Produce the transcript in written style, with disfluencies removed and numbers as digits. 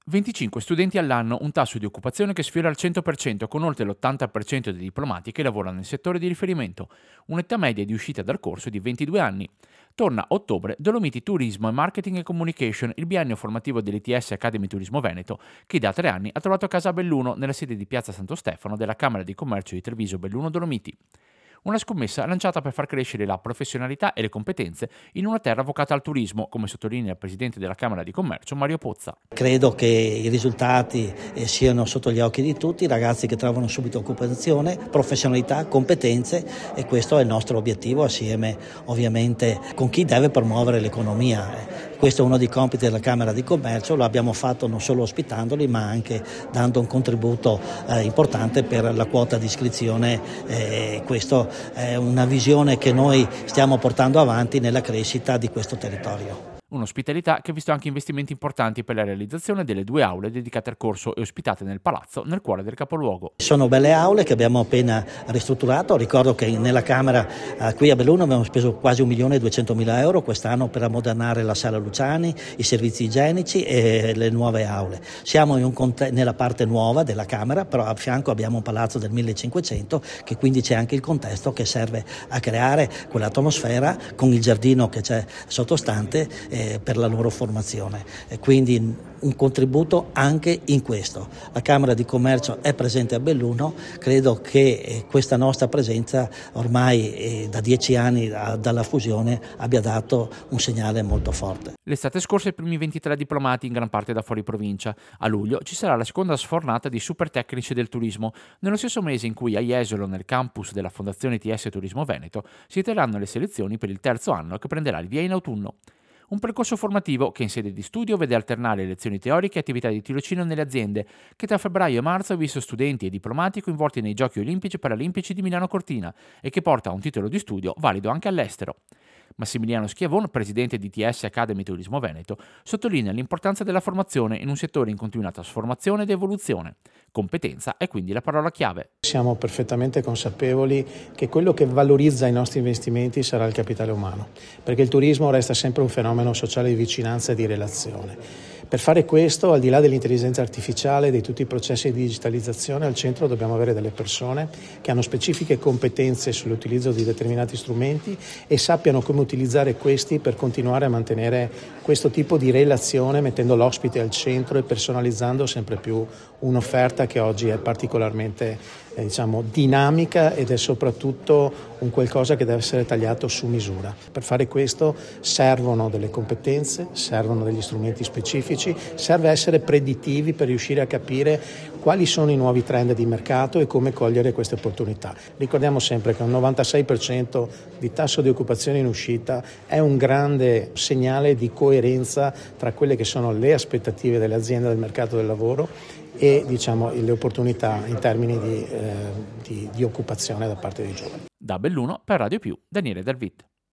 25 studenti all'anno, un tasso di occupazione che sfiora il 100%, con oltre l'80% dei diplomati che lavorano nel settore di riferimento. Un'età media di uscita dal corso di 22 anni. Torna a ottobre Dolomiti Turismo e Marketing e Communication, il biennio formativo dell'ITS Academy Turismo Veneto, che da 3 anni ha trovato casa a Belluno, nella sede di Piazza Santo Stefano della Camera di Commercio di Treviso Belluno Dolomiti. Una scommessa lanciata per far crescere la professionalità e le competenze in una terra vocata al turismo, come sottolinea il presidente della Camera di Commercio Mario Pozza. Credo che i risultati siano sotto gli occhi di tutti, ragazzi che trovano subito occupazione, professionalità, competenze, e questo è il nostro obiettivo, assieme ovviamente con chi deve promuovere l'economia. Questo è uno dei compiti della Camera di Commercio, lo abbiamo fatto non solo ospitandoli ma anche dando un contributo importante per la quota di iscrizione. Questo è una visione che noi stiamo portando avanti nella crescita di questo territorio. Un'ospitalità che ha visto anche investimenti importanti per la realizzazione delle 2 aule dedicate al corso e ospitate nel palazzo, nel cuore del capoluogo. Sono belle aule che abbiamo appena ristrutturato. Ricordo che nella Camera qui a Belluno abbiamo speso quasi 1.200.000 euro quest'anno per ammodernare la sala Luciani, i servizi igienici e le nuove aule. Siamo nella parte nuova della Camera, però a fianco abbiamo un palazzo del 1500, che quindi c'è anche il contesto che serve a creare quell'atmosfera con il giardino che c'è sottostante per la loro formazione, e quindi un contributo anche in questo. La Camera di Commercio è presente a Belluno, credo che questa nostra presenza ormai da 10 anni dalla fusione abbia dato un segnale molto forte. L'estate scorsa i primi 23 diplomati, in gran parte da fuori provincia. A luglio ci sarà la seconda sfornata di super tecnici del turismo, nello stesso mese in cui a Jesolo, nel campus della Fondazione ITS Turismo Veneto, si terranno le selezioni per il terzo anno che prenderà il via in autunno. Un percorso formativo che in sede di studio vede alternare lezioni teoriche e attività di tirocinio nelle aziende, che tra febbraio e marzo ha visto studenti e diplomati coinvolti nei Giochi Olimpici e Paralimpici di Milano Cortina, e che porta a un titolo di studio valido anche all'estero. Massimiliano Schiavon, presidente di ITS Academy Turismo Veneto, sottolinea l'importanza della formazione in un settore in continua trasformazione ed evoluzione. Competenza è quindi la parola chiave. Siamo perfettamente consapevoli che quello che valorizza i nostri investimenti sarà il capitale umano, perché il turismo resta sempre un fenomeno sociale di vicinanza e di relazione. Per fare questo, al di là dell'intelligenza artificiale e di tutti i processi di digitalizzazione, al centro dobbiamo avere delle persone che hanno specifiche competenze sull'utilizzo di determinati strumenti e sappiano come utilizzare questi per continuare a mantenere questo tipo di relazione, mettendo l'ospite al centro e personalizzando sempre più un'offerta che oggi è particolarmente dinamica, ed è soprattutto un qualcosa che deve essere tagliato su misura. Per fare questo servono delle competenze, servono degli strumenti specifici, serve essere predittivi per riuscire a capire quali sono i nuovi trend di mercato e come cogliere queste opportunità. Ricordiamo sempre che un 96% di tasso di occupazione in uscita è un grande segnale di coerenza tra quelle che sono le aspettative delle aziende del mercato del lavoro e le opportunità in termini di occupazione da parte dei giovani. Da Belluno per Radio Più, Daniele Del Vit.